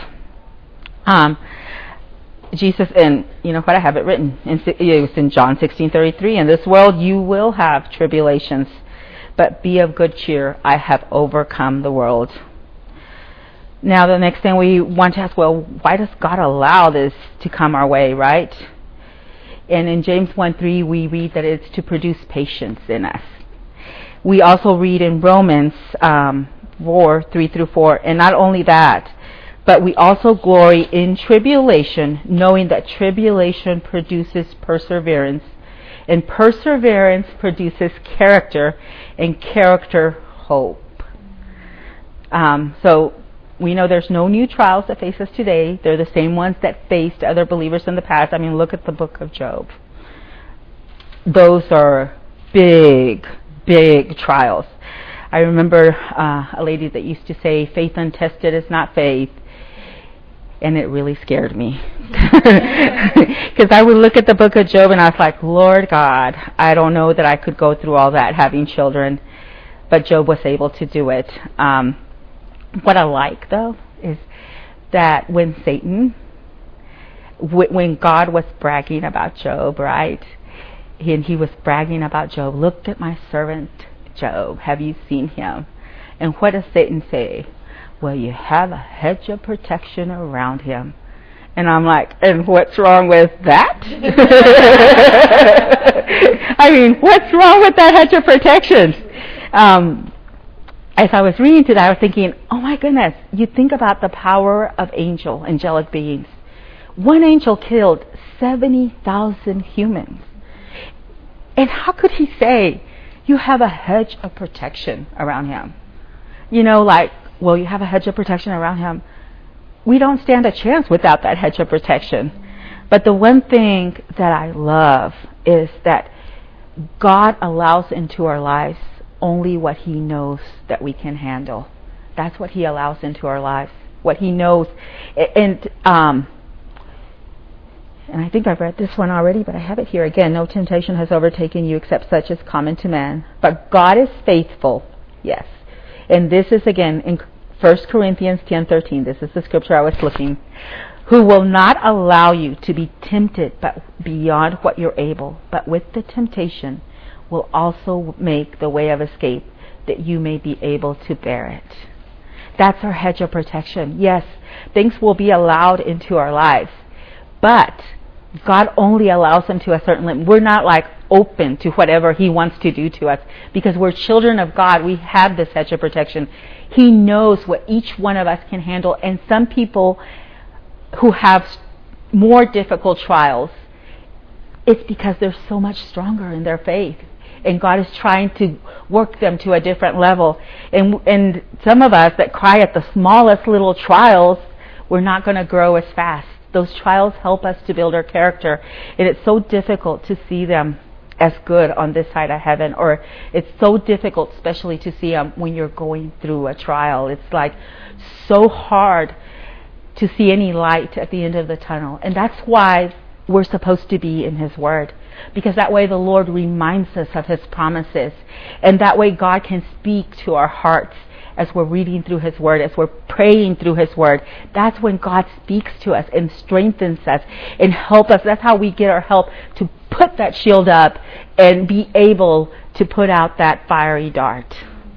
Jesus, and you know what, I have it written. It's in John 16:33. In this world you will have tribulations, but be of good cheer. I have overcome the world. Now the next thing we want to ask, well, why does God allow this to come our way, right? And in James 1:3 we read that it's to produce patience in us. We also read in Romans 4:3-4, and not only that, but we also glory in tribulation, knowing that tribulation produces perseverance, and perseverance produces character, and character hope. So We know there's no new trials that face us today. They're the same ones that faced other believers in the past. I mean, look at the book of Job. Those are big, big trials. I remember a lady that used to say, faith untested is not faith. And it really scared me. Because I would look at the book of Job and I was like, Lord God, I don't know that I could go through all that having children. But Job was able to do it. What I like, though, is that when God was bragging about Job, right? And he was bragging about Job. Look at my servant Job. Have you seen him? And what does Satan say? Well, you have a hedge of protection around him. And I'm like, and what's wrong with that? I mean, what's wrong with that hedge of protection? As I was reading today, I was thinking, oh my goodness, you think about the power of angelic beings. One angel killed 70,000 humans. And how could he say, you have a hedge of protection around him? You know, like, well, you have a hedge of protection around him. We don't stand a chance without that hedge of protection. But the one thing that I love is that God allows into our lives only what he knows that we can handle. That's what he allows into our lives. What he knows. And I think I've read this one already, but I have it here again. No temptation has overtaken you except such as common to man. But God is faithful. Yes. And this is again in 1 Corinthians 10:13. This is the scripture I was looking. Who will not allow you to be tempted but beyond what you're able, but with the temptation will also make the way of escape that you may be able to bear it. That's our hedge of protection. Yes, things will be allowed into our lives, but God only allows them to a certain limit. We're not like open to whatever he wants to do to us because we're children of God. We have this hedge of protection. He knows what each one of us can handle, and some people who have more difficult trials, it's because they're so much stronger in their faith. And God is trying to work them to a different level. And some of us that cry at the smallest little trials, we're not going to grow as fast. Those trials help us to build our character. And it's so difficult to see them as good on this side of heaven. Or it's so difficult especially to see them when you're going through a trial. It's like so hard to see any light at the end of the tunnel. And that's why we're supposed to be in his word. Because that way the Lord reminds us of his promises. And that way God can speak to our hearts as we're reading through his word, as we're praying through his word. That's when God speaks to us and strengthens us and helps us. That's how we get our help to put that shield up and be able to put out that fiery dart.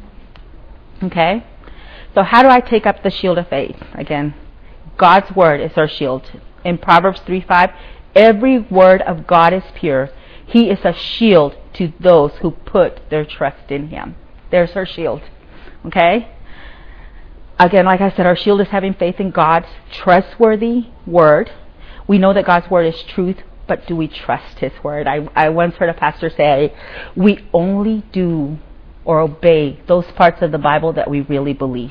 Okay? So how do I take up the shield of faith? Again, God's word is our shield. In Proverbs 3:5, every word of God is pure. He is a shield to those who put their trust in him. There's our shield. Okay? Again, like I said, our shield is having faith in God's trustworthy word. We know that God's word is truth, but do we trust his word? I once heard a pastor say, we only do or obey those parts of the Bible that we really believe.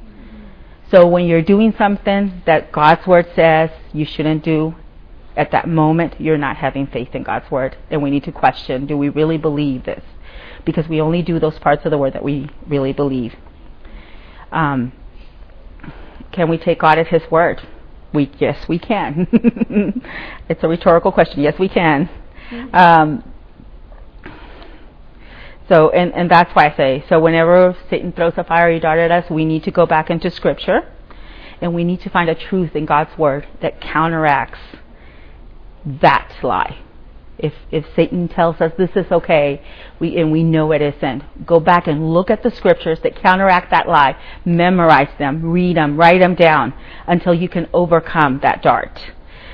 So when you're doing something that God's word says you shouldn't do, at that moment, you're not having faith in God's word. And we need to question, do we really believe this? Because we only do those parts of the word that we really believe. Can we take God at his word? Yes, we can. It's a rhetorical question. Yes, we can. So that's why I say, so whenever Satan throws a fiery dart at us, we need to go back into Scripture. And we need to find a truth in God's word that counteracts that lie. If Satan tells us this is okay, we know it isn't, go back and look at the scriptures that counteract that lie, memorize them, read them, write them down until you can overcome that dart.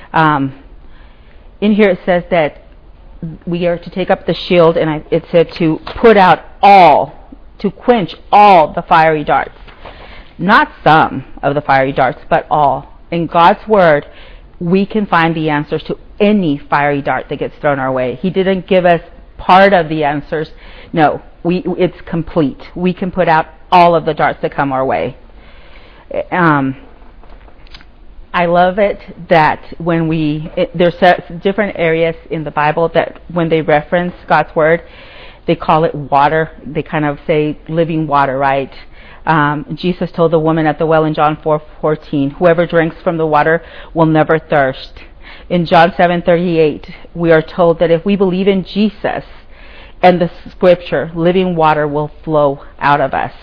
In here it says that we are to take up the shield, and it said to put out to quench all the fiery darts. Not some of the fiery darts, but all. In God's word, we can find the answers to any fiery dart that gets thrown our way. He didn't give us part of the answers. No, it's complete. We can put out all of the darts that come our way. I love it that when there's different areas in the Bible that when they reference God's word, they call it water. They kind of say living water, right? Jesus told the woman at the well in John 4:14, whoever drinks from the water will never thirst. In John 7:38, we are told that if we believe in Jesus and the scripture, living water will flow out of us.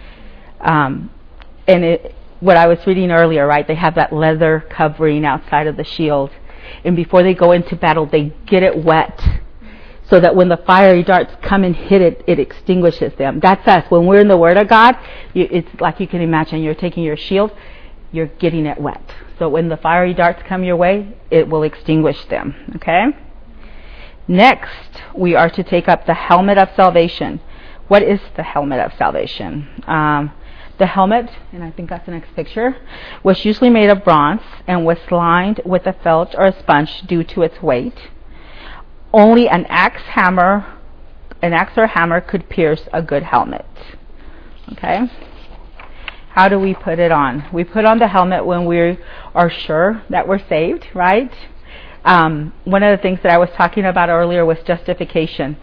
What I was reading earlier, right, they have that leather covering outside of the shield. And before they go into battle, they get it wet so that when the fiery darts come and hit it, it extinguishes them. That's us. When we're in the Word of God, it's like you can imagine you're taking your shield, you're getting it wet. So when the fiery darts come your way, it will extinguish them. Okay? Next, we are to take up the helmet of salvation. What is the helmet of salvation? The helmet, and I think that's the next picture, was usually made of bronze and was lined with a felt or a sponge due to its weight. Only an axe or hammer could pierce a good helmet. Okay? How do we put it on? We put on the helmet when we are sure that we're saved, right? One of the things that I was talking about earlier was justification.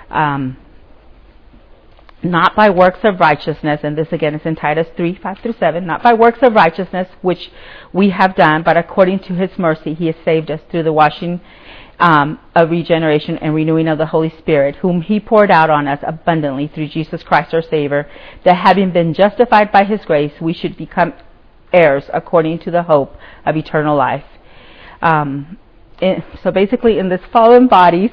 Not by works of righteousness, and this again is in Titus 3:5-7, not by works of righteousness which we have done, but according to his mercy he has saved us through the washing of regeneration and renewing of the Holy Spirit, whom he poured out on us abundantly through Jesus Christ our Savior, that having been justified by his grace, we should become heirs according to the hope of eternal life. So basically in this fallen bodies,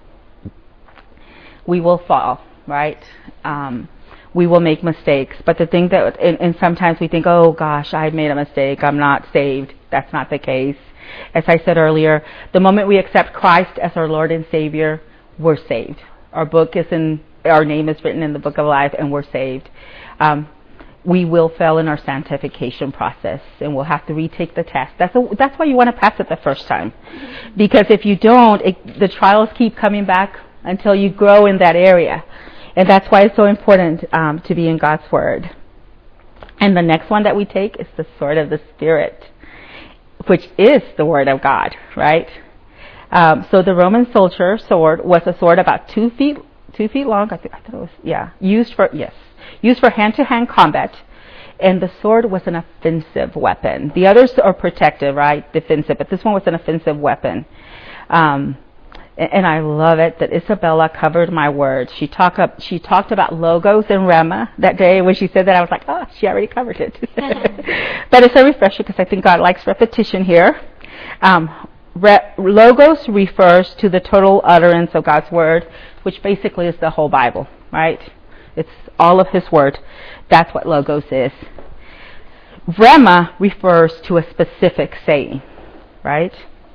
we will fall, right? We will make mistakes. But the thing that, and sometimes we think, oh gosh, I made a mistake, I'm not saved. That's not the case. As I said earlier, the moment we accept Christ as our Lord and Savior, we're saved. Our name is written in the book of life, and we're saved. We will fail in our sanctification process, and we'll have to retake the test. That's why you want to pass it the first time. Because if you don't, the trials keep coming back until you grow in that area. And that's why it's so important to be in God's Word. And the next one that we take is the sword of the Spirit, which is the Word of God, right? So the Roman soldier sword was a sword about 2 feet long. I thought it was, used for hand-to-hand combat. And the sword was an offensive weapon. The others are protective, right? Defensive. But this one was an offensive weapon. And I love it that Isabella covered my words. She talked about logos and rhema that day. When she said that, I was like, oh, she already covered it. But it's a refresher because I think God likes repetition here. Logos refers to the total utterance of God's word, which basically is the whole Bible, right? It's all of his word. That's what logos is. Rhema refers to a specific saying, right?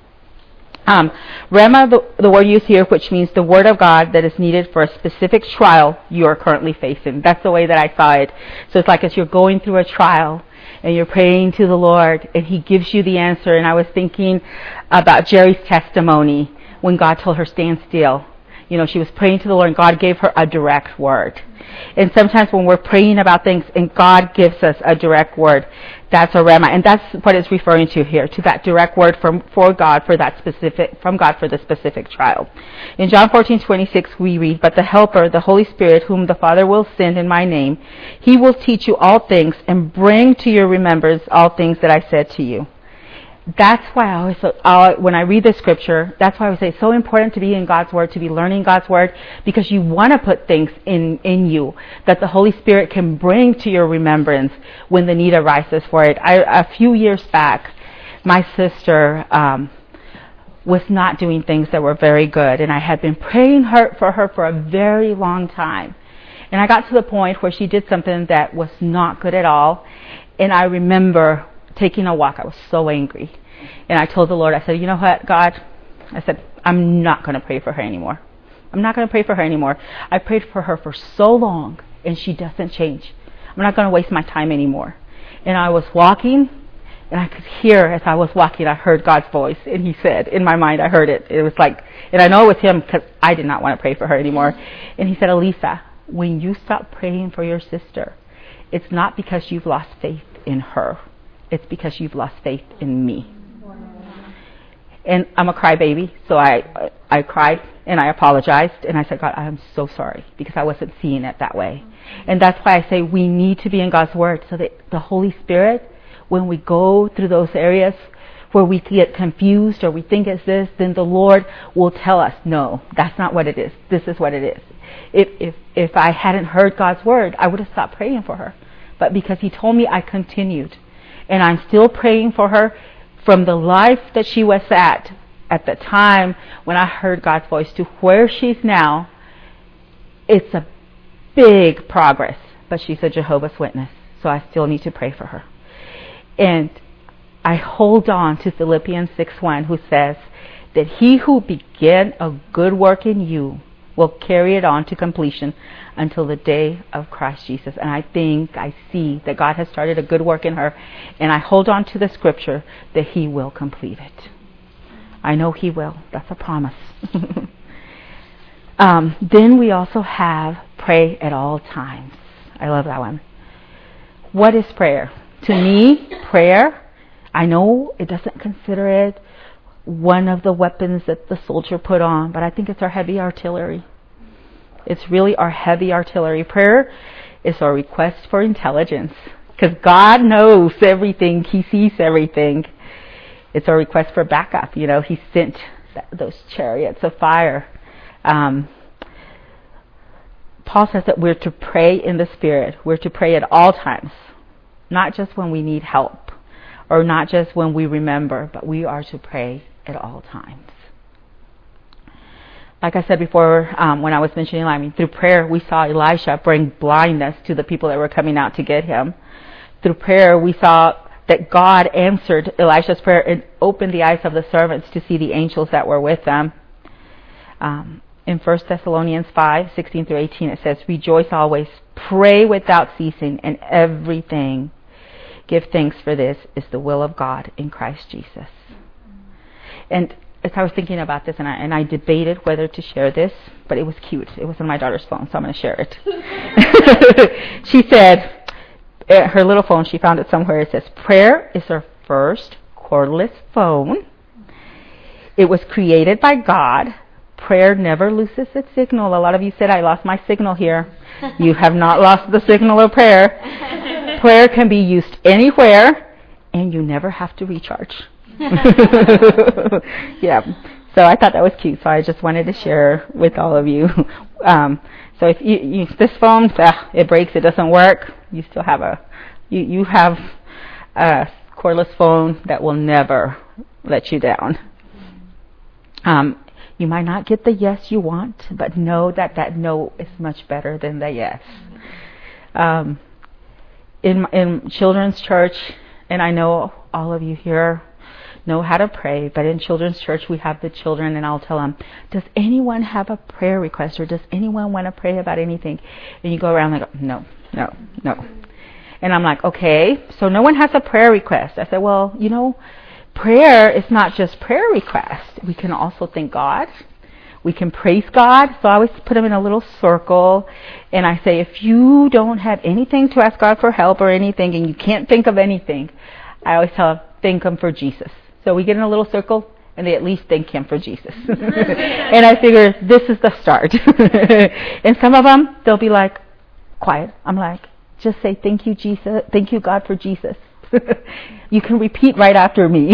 Rhema, the word used here, which means the word of God that is needed for a specific trial you are currently facing. That's the way that I saw it. So it's like as you're going through a trial and you're praying to the Lord and he gives you the answer. And I was thinking about Jerry's testimony when God told her, stand still. You know, she was praying to the Lord and God gave her a direct word. And sometimes when we're praying about things and God gives us a direct word, that's a rhema. And that's what it's referring to here, to that direct word from God for the specific trial. In John 14:26 we read, but the Helper, the Holy Spirit, whom the Father will send in my name, he will teach you all things and bring to your remembrance all things that I said to you. That's why when I read the scripture, that's why I would say it's so important to be in God's Word, to be learning God's Word, because you want to put things in you that the Holy Spirit can bring to your remembrance when the need arises for it. A few years back, my sister was not doing things that were very good, and I had been praying for her for a very long time. And I got to the point where she did something that was not good at all, and I remember taking a walk. I was so angry. And I told the Lord, I said, you know what, God? I said, I'm not going to pray for her anymore. I'm not going to pray for her anymore. I prayed for her for so long, and she doesn't change. I'm not going to waste my time anymore. And I was walking, and I could hear as I was walking, I heard God's voice. And he said, in my mind, I heard it. It was like, and I know it was him because I did not want to pray for her anymore. And he said, Elisa, when you stop praying for your sister, it's not because you've lost faith. in her. It's because you've lost faith in me. And I'm a crybaby, so I cried and I apologized and I said, God, I'm so sorry because I wasn't seeing it that way. And that's why I say we need to be in God's Word so that the Holy Spirit, when we go through those areas where we get confused or we think it's this, then the Lord will tell us, no, that's not what it is. This is what it is. If I hadn't heard God's Word, I would have stopped praying for her. But because He told me, I continued. And I'm still praying for her from the life that she was at the time when I heard God's voice to where she's now. It's a big progress, but she's a Jehovah's Witness, so I still need to pray for her. And I hold on to Philippians 6:1, who says that he who began a good work in you will carry it on to completion until the day of Christ Jesus. And I see that God has started a good work in her, and I hold on to the scripture that He will complete it. I know He will. That's a promise. Then we also have pray at all times. I love that one. What is prayer? To me, prayer, I know it doesn't consider it one of the weapons that the soldier put on, but I think it's our heavy artillery. It's really our heavy artillery. Prayer is our request for intelligence, because God knows everything. He sees everything. It's our request for backup. You know, He sent those chariots of fire. Paul says that we're to pray in the Spirit. We're to pray at all times, not just when we need help or not just when we remember, but we are to pray at all times. Like I said before, when I was mentioning through prayer, we saw Elisha bring blindness to the people that were coming out to get him. Through prayer, we saw that God answered Elisha's prayer and opened the eyes of the servants to see the angels that were with them. In 1 Thessalonians 5:16-18, it says, "Rejoice always, pray without ceasing, and everything give thanks, for this is the will of God in Christ Jesus." And as I was thinking about this, and I debated whether to share this, but it was cute. It was on my daughter's phone, so I'm going to share it. She said, her little phone, she found it somewhere. It says, "Prayer is our first cordless phone. It was created by God. Prayer never loses its signal." A lot of you said, "I lost my signal here." You have not lost the signal of prayer. Prayer can be used anywhere, and you never have to recharge. Yeah. So I thought that was cute. So I just wanted to share with all of you. So if you use this phone, it breaks, it doesn't work, you still have you have a cordless phone that will never let you down. You might not get the yes you want, but know that no is much better than the yes. In children's church, and I know all of you here know how to pray, but in children's church we have the children, and I'll tell them, "Does anyone have a prayer request, or does anyone want to pray about anything?" And you go around like, "No, no, no." And I'm like, "Okay, so no one has a prayer request." I said, "Well, prayer is not just prayer request. We can also thank God. We can praise God." So I always put them in a little circle, and I say, if you don't have anything to ask God for help or anything, and you can't think of anything, I always tell them, thank Him for Jesus. So we get in a little circle, and they at least thank Him for Jesus. And I figure this is the start. And some of them, they'll be like, quiet. I'm like, just say, "Thank you, Jesus. Thank you, God, for Jesus." You can repeat right after me.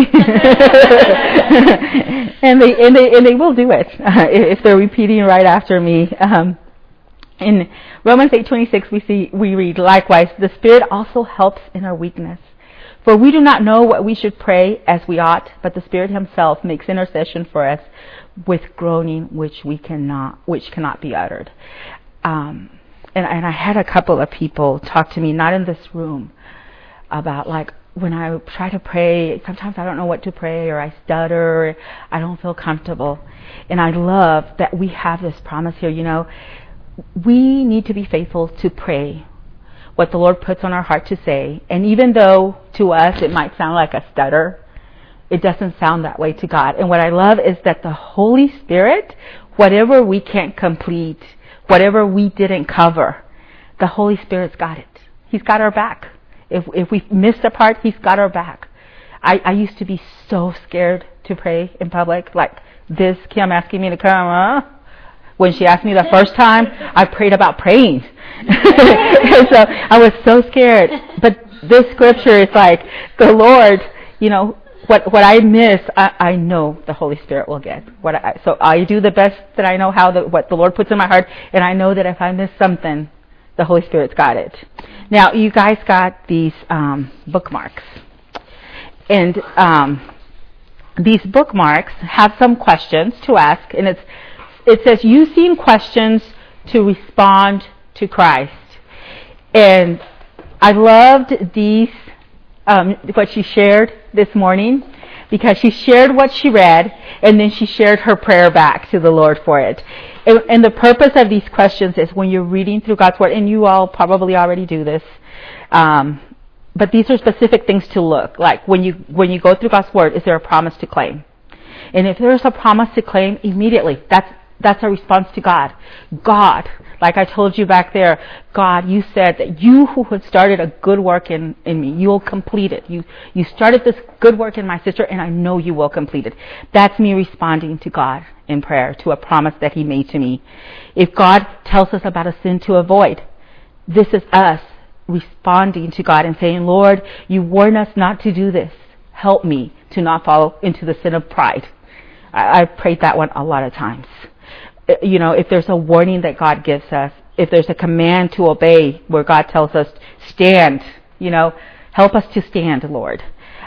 and they will do it if they're repeating right after me. In Romans 8:26 we read, "Likewise, the Spirit also helps in our weakness. For we do not know what we should pray as we ought, but the Spirit Himself makes intercession for us with groaning which cannot be uttered." And I had a couple of people talk to me, not in this room, about when I try to pray, sometimes I don't know what to pray, or I stutter, or I don't feel comfortable. And I love that we have this promise here. We need to be faithful to pray what the Lord puts on our heart to say. And even though to us it might sound like a stutter, it doesn't sound that way to God. And what I love is that the Holy Spirit, whatever we can't complete, whatever we didn't cover, the Holy Spirit's got it. He's got our back. If we missed a part, He's got our back. I used to be so scared to pray in public, like this, Kim asking me to come. When she asked me the first time, I prayed about praying. And so I was so scared. But this scripture is like, the Lord, what I miss, I know the Holy Spirit will get. So I do the best that I know what the Lord puts in my heart, and I know that if I miss something, the Holy Spirit's got it. Now, you guys got these bookmarks. And these bookmarks have some questions to ask, and it says using questions to respond to Christ. And I loved these, what she shared this morning, because she shared what she read, and then she shared her prayer back to the Lord for it. And the purpose of these questions is when you're reading through God's Word, and you all probably already do this, but these are specific things to look. Like when you go through God's Word, is there a promise to claim? And if there's a promise to claim, immediately, that's a response to God. God, like I told you back there, God, you said that you who had started a good work in me, you'll complete it. You started this good work in my sister, and I know you will complete it. That's me responding to God in prayer, to a promise that He made to me. If God tells us about a sin to avoid, this is us responding to God and saying, Lord, you warn us not to do this. Help me to not fall into the sin of pride. I've prayed that one a lot of times. If there's a warning that God gives us, if there's a command to obey where God tells us, stand, help us to stand, Lord.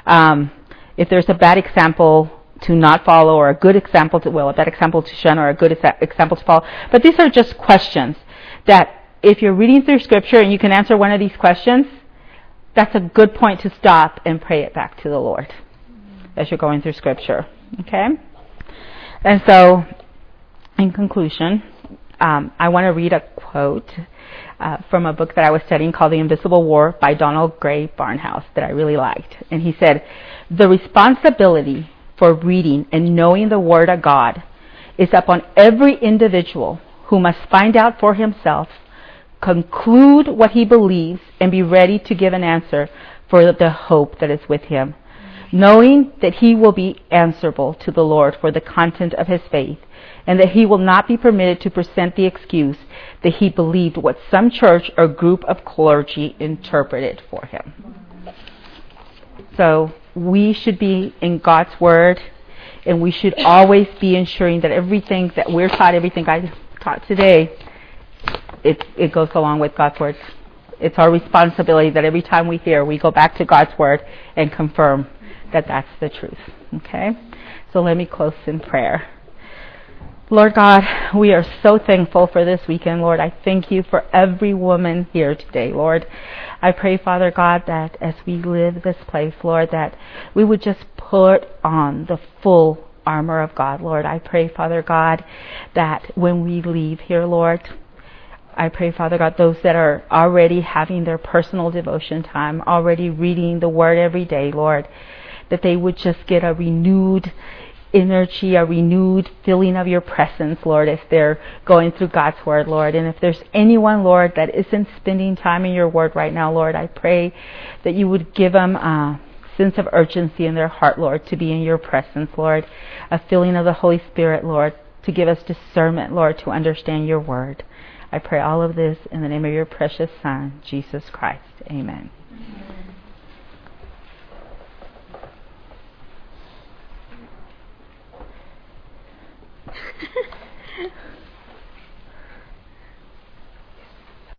If there's a bad example to not follow, or a good example a bad example to shun, or a good example to follow. But these are just questions that if you're reading through Scripture and you can answer one of these questions, that's a good point to stop and pray it back to the Lord as you're going through Scripture. Okay? And so, in conclusion, I want to read a quote from a book that I was studying called The Invisible War by Donald Gray Barnhouse that I really liked. And he said, the responsibility for reading and knowing the Word of God is upon every individual who must find out for himself, conclude what he believes, and be ready to give an answer for the hope that is with him, knowing that he will be answerable to the Lord for the content of his faith, and that he will not be permitted to present the excuse that he believed what some church or group of clergy interpreted for him. So we should be in God's Word, and we should always be ensuring that everything that we're taught, everything I taught today, it goes along with God's Word. It's our responsibility that every time we hear, we go back to God's Word and confirm that that's the truth. Okay? So let me close in prayer. Lord God, we are so thankful for this weekend, Lord. I thank you for every woman here today, Lord. I pray, Father God, that as we live this place, Lord, that we would just put on the full armor of God, Lord. I pray, Father God, that when we leave here, Lord, I pray, Father God, those that are already having their personal devotion time, already reading the Word every day, Lord, that they would just get a renewed energy, a renewed feeling of your presence, Lord, as they're going through God's Word, Lord. And if there's anyone, Lord, that isn't spending time in your Word right now, Lord, I pray that you would give them a sense of urgency in their heart, Lord, to be in your presence, Lord, a feeling of the Holy Spirit, Lord, to give us discernment, Lord, to understand your Word. I pray all of this in the name of your precious Son, Jesus Christ. Amen.